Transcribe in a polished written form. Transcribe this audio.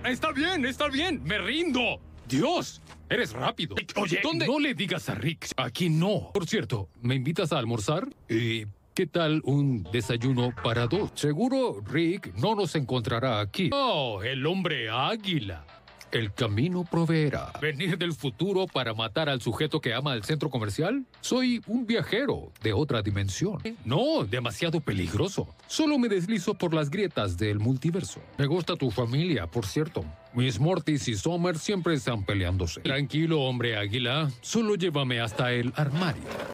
Está bien. Me rindo. Dios, eres rápido. Oye, ¿dónde? No le digas a Rick. Aquí no. Por cierto, ¿me invitas a almorzar? ¿Qué tal un desayuno para dos? Seguro Rick no nos encontrará aquí. Oh, el hombre águila. El camino proveerá. ¿Venir del futuro para matar al sujeto que ama el centro comercial? Soy un viajero de otra dimensión. No, demasiado peligroso. Solo me deslizo por las grietas del multiverso. Me gusta tu familia, por cierto. Miss Mortis y Summer siempre están peleándose. Tranquilo, hombre águila. Solo llévame hasta el armario.